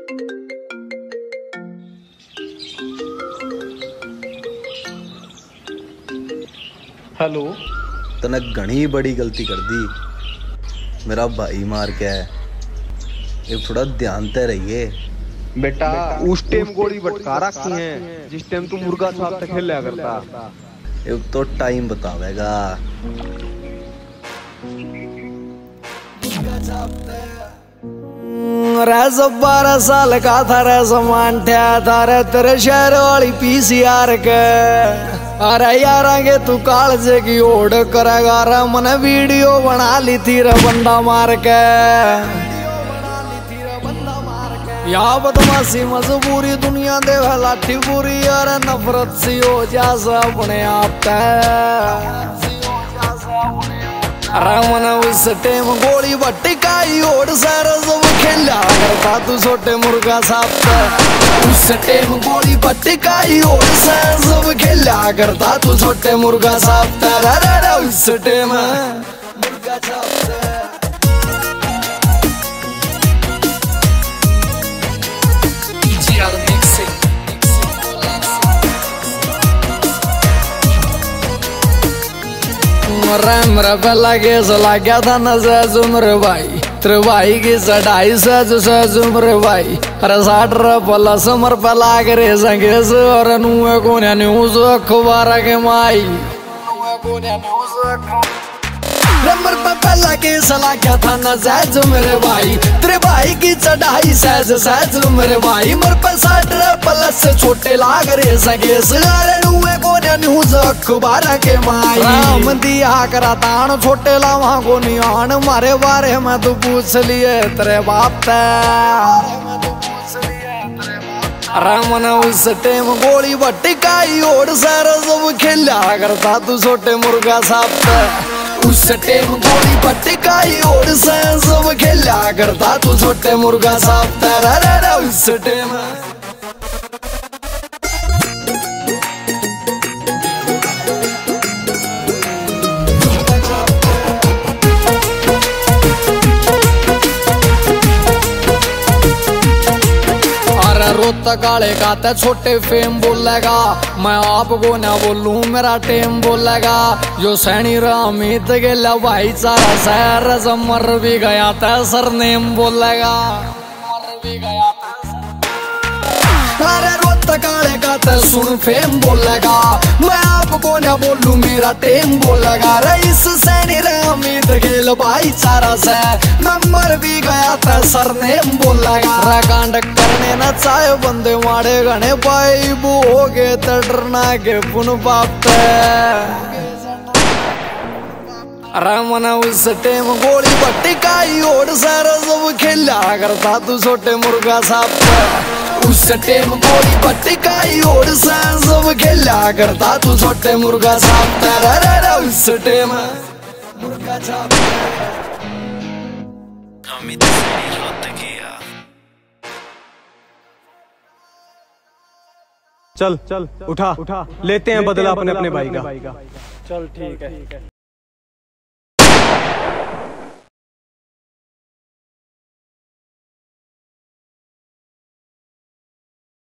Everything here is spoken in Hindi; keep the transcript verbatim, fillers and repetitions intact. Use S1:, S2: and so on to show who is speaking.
S1: हेलो।
S2: तने घनी बड़ी गलती कर दी, मेरा भाई मार के है। ये थोड़ा ध्यान ते रहिए
S1: बेटा, उस टाइम गोली बटका रखी है जिस टाइम तू मुर्गा छाप तक खेला करता।
S2: ये तो टाइम बतावेगा।
S3: रैस बारह साल का था रे समान था रे तेरे शहर वाली पीसीआर के। अरे यार आगे तू कालजे की ओढ़ करेगा रे, मैंने वीडियो बना ली थी रे बंदा मार के। यहाँ बदमाशी मजबूरी दुनिया दे लाठी पूरी, और नफरत सी हो जा अपने आप तक। रामन उस टेम गोली बट्टिकाई ओढ़ सारा सब खेला करता तू छोटे मुर्गा साहब। उस टेम गोली बट्टिकाई ओढ़ सारा सब खेला करता तू छोटे मुर्गा साहब। उस टेम मुर्गा साहब मेरा पहला केस लग गया था न सहज उम्र भाई, तेरे भाई की चढ़ाई सहज सहज उम्र भाई। अरे साठ प्लस उम्र पे लाग रे संगेस, और नुए को न्यूज अखबार के माई नंबर पे पहला केस लग गया था न सहज मेरे भाई, तेरे भाई की चढ़ाई सहज सहज मेरे भाई। मर पे साठ प्लस से छोटे लाग रे संगेस, अरे नुए को न्यूज अखबार के माई। राम दिया करा तान छोटे लावा को नियान, मारे बारे में तू पूछ लिए तेरे बाप ते। रामन उस टेम गोली बट्टिकाई ओढ़ सारा सब खेला करता तू छोटे मुर्गा साहब। उस टेम गोली बट्टिकाई ओढ़ सारा सब खेला करता तू छोटे मुर्गा साहब। उस टेम रोता काले का छोटे फेम बोलेगा, मैं आपको ना बोलूं मेरा टेम बोलेगा। जो सैनी रामीत गेला भाईचारा शहर मर भी गया था सरनेम बोलेगा। अरे रोता काले का ते सुन फेम बोलेगा, मैं आपको ना बोलूं मेरा टेम बोलेगा। रईस सैनी रामीत गेल भाईचारा से मैं मर भी गया था सरनेम बोलेगा। कांड करने न चाहे बंदे मारे गणे पाई बो हो गए तो डरना के पुन पापते। रामन उस टेम गोली बट्टिकाई ओढ़ सारा सब खेला करता तू छोटे मुर्गा साहब। उस टेम गोली बट्टिकाई ओढ़ सारा सब खेला करता तू छोटे मुर्गा साहब। उस टेम मुर्गा साहब
S1: चल चल उठा उठा लेते हैं बदला अपने अपने भाई का।
S3: चल ठीक है।